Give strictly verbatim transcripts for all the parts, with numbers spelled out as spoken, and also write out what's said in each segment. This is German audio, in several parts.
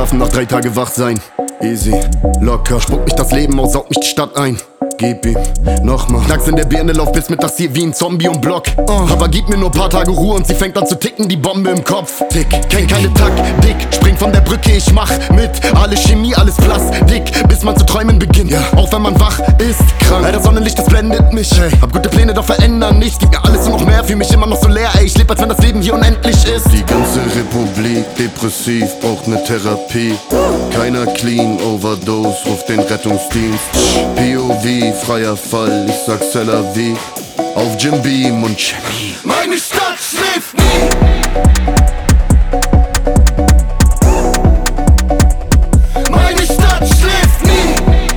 schlafen, nach drei Tage wach sein. Easy, locker, spuckt mich das Leben aus, saugt mich die Stadt ein. Gib ihm, nochmal. Knacks in der Birne, lauf bis mittags hier wie ein Zombie um Block. Oh. Aber gib mir nur paar Tage Ruhe und sie fängt an zu ticken, die Bombe im Kopf. Tick, kenn keine Taktik, spring von der Brücke, ich mach mit. Alles Chemie, alles Plastik, bis man zu träumen beginnt. Ja. Auch wenn man wach ist, krank. Ey, das Sonnenlicht, das blendet mich. Hey. Hab gute Pläne, doch verändern nichts. Gib mir alles und noch mehr, fühl mich immer noch so leer. Ey, ich leb, als wenn das Leben hier unendlich ist. Die ganze Republik depressiv, braucht ne Therapie. Keiner clean, Overdose, ruft den Rettungsdienst. P O V, freier Fall, ich sag c'est la vie. Auf Jim Beam und Chemie. Meine Stadt schläft nie. Meine Stadt schläft nie.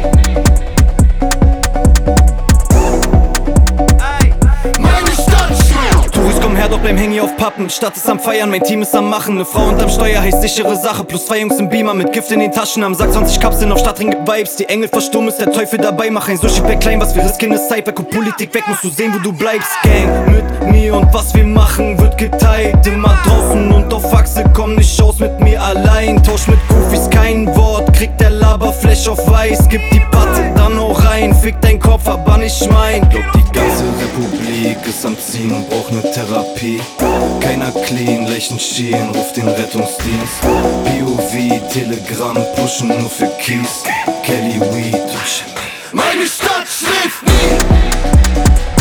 Meine Stadt schläft. Touris kommen her, doch bleiben hängen hier auf Pappen. Stadt ist am Feiern, mein Team ist am Machen. Ne Frau unterm Steuer heißt sichere Sache. Plus zwei Jungs im Beamer mit Gift in den Taschen. Am Sack zwanzig Kapseln auf Stadtring Vibes. Die Engel verstummen, ist der Teufel dabei. Mach ein Sushi-Pack klein, was wir riskieren ist Zeit. Weg und Politik weg, musst du sehen, wo du bleibst. Gang mit mir und was wir machen wird geteilt. Immer draußen und auf Achse, komm nicht aus mit mir allein. Tausch mit Goofies kein Wort, kriegt der Laberflash auf weiß. Gib die Patte dann auch rein, fick dein Kopf, aber nicht mein. Glaub, die ganze Republik ist am Ziehen und braucht ne Therapie. Keiner clean, Leichen schielen, ruft den Rettungsdienst. P O V, Telegramm, pushen nur für Kies. Kelly Weed und Chemie. Meine Stadt schläft nie.